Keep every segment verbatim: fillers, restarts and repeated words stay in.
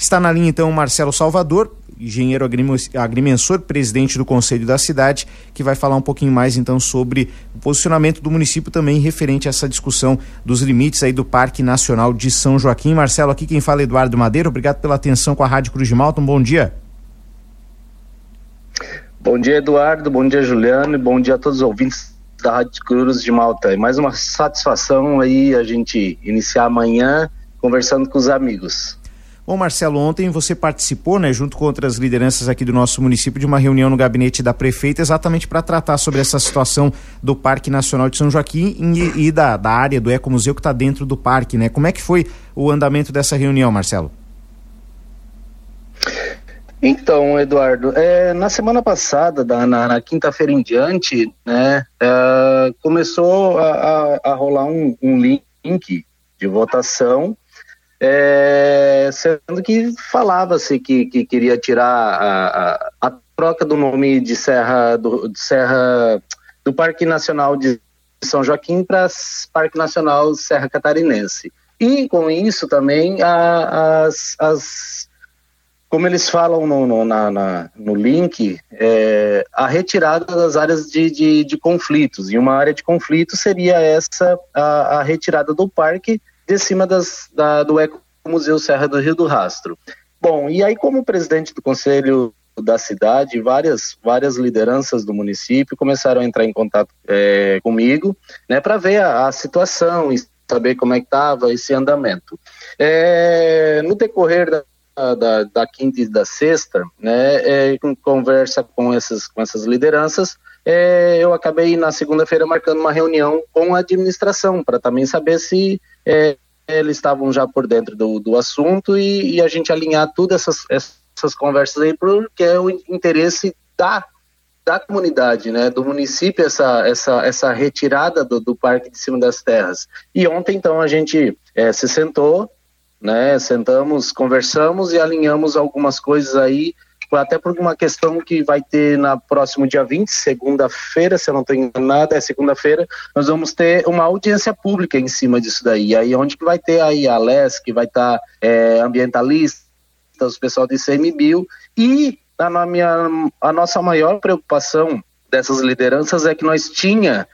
Está na linha então o Marcelo Salvador, engenheiro agrimensor, presidente do Conselho da Cidade, que vai falar um pouquinho mais então sobre o posicionamento do município também referente a essa discussão dos limites aí do Parque Nacional de São Joaquim. Marcelo, aqui quem fala é Eduardo Madeira, obrigado pela atenção com a Rádio Cruz de Malta, um bom dia. Bom dia, Eduardo, bom dia, Juliano, e bom dia a todos os ouvintes da Rádio Cruz de Malta. É mais uma satisfação aí a gente iniciar amanhã conversando com os amigos. Bom, Marcelo, ontem você participou, né, junto com outras lideranças aqui do nosso município, de uma reunião no gabinete da prefeita, exatamente para tratar sobre essa situação do Parque Nacional de São Joaquim e, e da, da área do Ecomuseu que está dentro do parque, né? Como é que foi o andamento dessa reunião, Marcelo? Então, Eduardo, é, na semana passada, da, na, na quinta-feira em diante, né, é, começou a, a, a rolar um, um link de votação, é, sendo que falava-se que, que queria tirar a, a, a troca do nome de Serra do, de Serra do Parque Nacional de São Joaquim para Parque Nacional Serra Catarinense. E com isso também a, as, as como eles falam no, no, na, na, no link, é, a retirada das áreas de, de, de conflitos. E uma área de conflito seria essa, a, a retirada do parque de cima das, da, do Ecomuseu Serra do Rio do Rastro. Bom, e aí como presidente do Conselho da Cidade, várias, várias lideranças do município começaram a entrar em contato é, comigo, né, para ver a, a situação e saber como é que estava esse andamento. É, no decorrer da Da, da quinta e da sexta, né, é, em conversa com essas, com essas lideranças, é, eu acabei na segunda-feira marcando uma reunião com a administração para também saber se é, eles estavam já por dentro do, do assunto e, e a gente alinhar todas essas, essas conversas aí, porque é o interesse da, da comunidade, né, do município, essa, essa, essa retirada do, do Parque de Cima das Terras. E ontem, então, a gente é, se sentou, né, sentamos, conversamos e alinhamos algumas coisas aí, até por uma questão que vai ter na próximo dia vinte, segunda-feira, se eu não estou enganado, é segunda-feira, nós vamos ter uma audiência pública em cima disso daí, aí onde que vai ter aí a L E S, que vai estar tá, é, ambientalistas, o pessoal do I C M B I L, e a, minha, a nossa maior preocupação dessas lideranças é que nós tinha,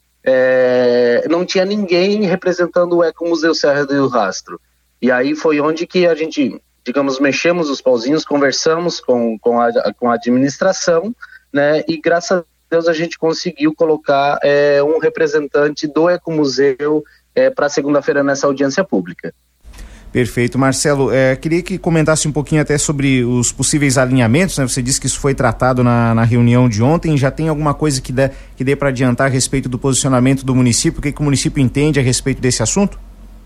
é, não tinha ninguém representando o Ecomuseu Serra do Rio Rastro. E aí foi onde que a gente, digamos, mexemos os pauzinhos, conversamos com, com, a, com a administração, né, e graças a Deus a gente conseguiu colocar é, um representante do Ecomuseu é, para segunda-feira nessa audiência pública. Perfeito, Marcelo, é, queria que comentasse um pouquinho até sobre os possíveis alinhamentos, né? Você disse que isso foi tratado na, na reunião de ontem, já tem alguma coisa que dê, que dê para adiantar a respeito do posicionamento do município, o que, que o município entende a respeito desse assunto?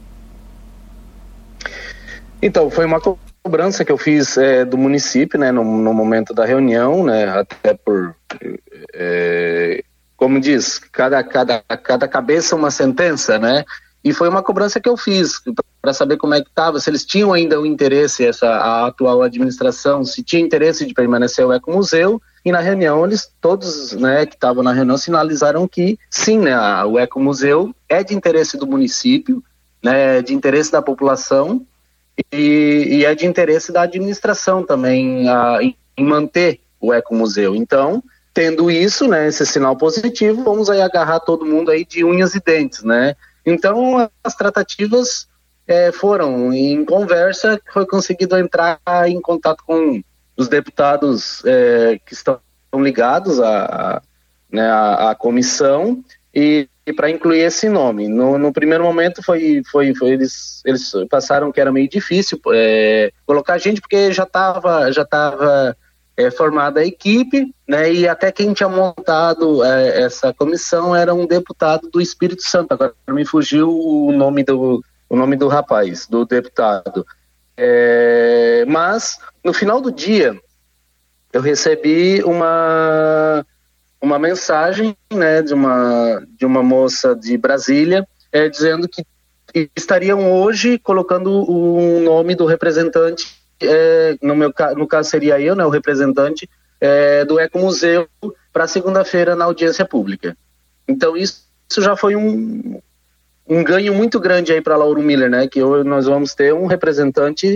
Então, foi uma cobrança que eu fiz é, do município, né, no, no momento da reunião, né, até por, é, como diz, cada, cada, cada cabeça uma sentença, né, e foi uma cobrança que eu fiz para saber como é que estava, se eles tinham ainda o interesse, essa, a atual administração, se tinha interesse de permanecer o Ecomuseu, e na reunião eles, todos, né, que estavam na reunião, sinalizaram que sim, né, o Ecomuseu é de interesse do município, né, de interesse da população, E, e é de interesse da administração também a, em, em manter o Ecomuseu. Então, tendo isso, né, esse sinal positivo, vamos aí agarrar todo mundo aí de unhas e dentes, né? Então, as tratativas é, foram em conversa, foi conseguido entrar em contato com os deputados é, que estão ligados à, né, à, à comissão e E para incluir esse nome. No, no primeiro momento foi, foi, foi eles, eles passaram que era meio difícil é, colocar gente, porque já estava já tava, é, formada a equipe, né, e até quem tinha montado é, essa comissão era um deputado do Espírito Santo. Agora me fugiu o nome do, o nome do rapaz, do deputado. É, mas, no final do dia, eu recebi uma... uma mensagem, né, de uma, de uma moça de Brasília, é, dizendo que estariam hoje colocando o nome do representante, é, no, meu, no caso seria eu, né, o representante é, do Ecomuseu, para segunda-feira na audiência pública. Então isso, isso já foi um, um ganho muito grande aí para Lauro Miller, né, que hoje nós vamos ter um representante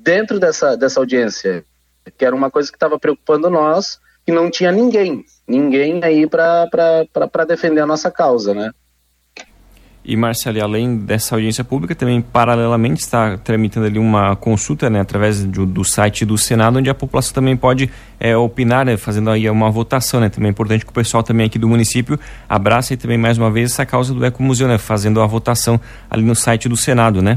dentro dessa, dessa audiência, que era uma coisa que estava preocupando nós, que não tinha ninguém, ninguém aí para defender a nossa causa, né? E, Marcelo, além dessa audiência pública, também paralelamente está tramitando ali uma consulta, né, através do, do site do Senado, onde a população também pode é, opinar, né, fazendo aí uma votação, né? Também é importante que o pessoal também aqui do município abrace e também mais uma vez essa causa do Ecomuseu, né, fazendo a votação ali no site do Senado, né?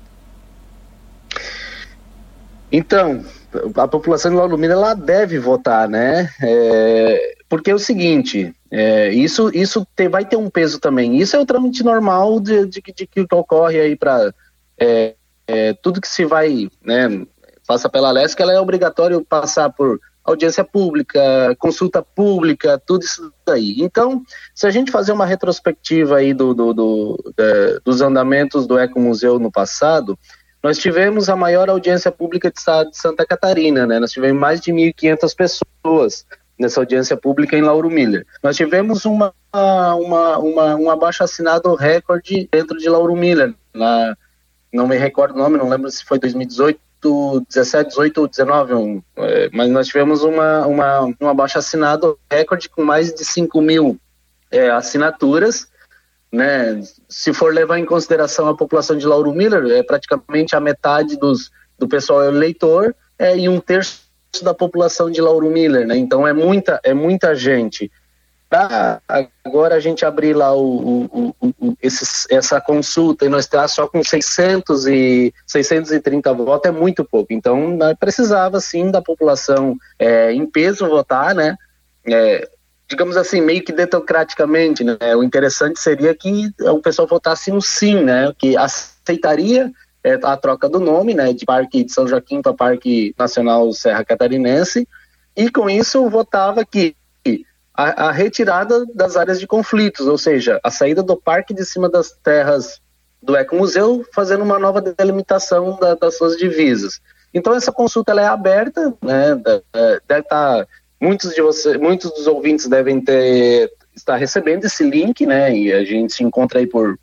Então, a população de Lauro Miller, ela deve votar, né? É, porque é o seguinte, é, isso, isso te, vai ter um peso também. Isso é o trâmite normal de, de, de, de que ocorre aí para é, é, tudo que se vai, né, passa pela Lesc, ela é obrigatório passar por audiência pública, consulta pública, tudo isso daí. Então, se a gente fazer uma retrospectiva aí do, do, do, de, dos andamentos do Ecomuseu no passado, nós tivemos a maior audiência pública de estado de Santa Catarina, né? Nós tivemos mais de mil e quinhentas pessoas nessa audiência pública em Lauro Miller. Nós tivemos uma, uma, uma, um abaixo-assinado recorde dentro de Lauro Miller, na, não me recordo o nome, não lembro se foi dois mil e dezoito, dezessete, dezoito ou dezenove, um, é, mas nós tivemos uma, uma, um abaixo-assinado recorde com mais de cinco mil é, assinaturas, né? Se for levar em consideração a população de Lauro Miller, é praticamente a metade dos, do pessoal eleitor é, e um terço da população de Lauro Miller, né? Então é muita, é muita gente. Pra agora a gente abrir lá o, o, o, o, esses, essa consulta e nós estar só com seiscentos e trinta votos é muito pouco. Então nós precisava sim da população é, em peso votar, né? É, digamos assim, meio que democraticamente, né? O interessante seria que o pessoal votasse um sim, né? Que aceitaria é, a troca do nome, né? De Parque de São Joaquim para Parque Nacional Serra Catarinense, e com isso votava que a, a retirada das áreas de conflitos, ou seja, a saída do parque de cima das terras do Ecomuseu, fazendo uma nova delimitação da, das suas divisas. Então essa consulta ela é aberta, né? Deve estar... Muitos de você, muitos dos ouvintes devem ter, estar recebendo esse link, né? E a gente se encontra aí por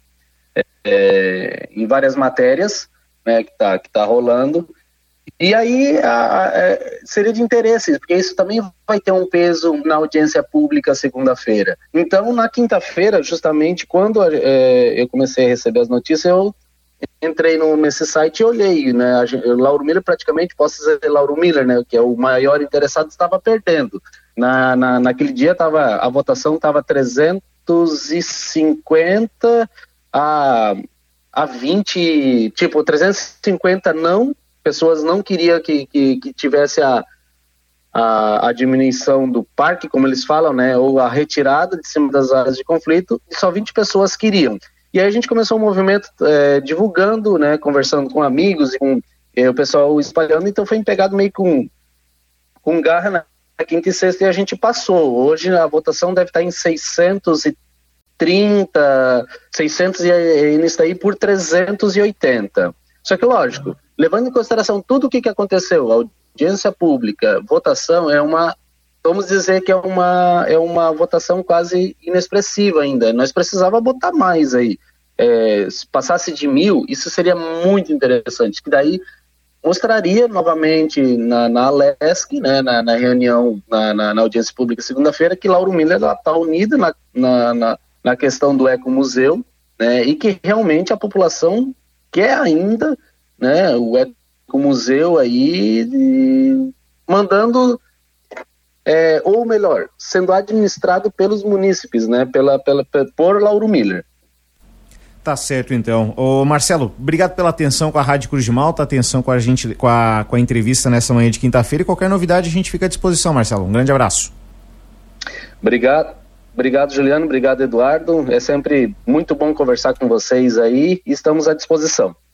é, em várias matérias, né? Que tá, que tá rolando. E aí a, a, seria de interesse, porque isso também vai ter um peso na audiência pública segunda-feira. Então, na quinta-feira, justamente quando é, eu comecei a receber as notícias, eu entrei no, nesse site e olhei, né? A, Lauro Miller, praticamente, posso dizer Lauro Miller, né? Que é o maior interessado, estava perdendo. Na, na, naquele dia, tava, a votação estava trezentos e cinquenta a, a vinte, tipo, trezentos e cinquenta não, pessoas não queriam que, que, que tivesse a, a, a diminuição do parque, como eles falam, né? Ou a retirada de cima das áreas de conflito, e só vinte pessoas queriam. E aí a gente começou um movimento é, divulgando, né, conversando com amigos e com é, o pessoal espalhando, então foi pegado meio com, com garra na quinta e sexta e a gente passou. Hoje a votação deve estar em seiscentos e trinta, seiscentos e ainda está aí por trezentos e oitenta. Só que lógico, levando em consideração tudo o que, que aconteceu, audiência pública, votação, é uma... Vamos dizer que é uma, é uma votação quase inexpressiva ainda. Nós precisávamos botar mais aí. É, se passasse de mil, isso seria muito interessante. Que daí mostraria novamente na, na Lesc, né, na, na reunião, na, na, na audiência pública segunda-feira, que Lauro Miller está unida na, na, na, na questão do Ecomuseu, né, e que realmente a população quer ainda, né, o Ecomuseu aí de, mandando... É, ou melhor, sendo administrado pelos munícipes, né, pela, pela, por Lauro Miller. Tá certo, então. Ô Marcelo, obrigado pela atenção com a Rádio Cruz de Malta, atenção com a gente, com a, com a entrevista nessa manhã de quinta-feira, e qualquer novidade a gente fica à disposição, Marcelo. Um grande abraço. Obrigado, obrigado Juliano, obrigado Eduardo, é sempre muito bom conversar com vocês aí e estamos à disposição.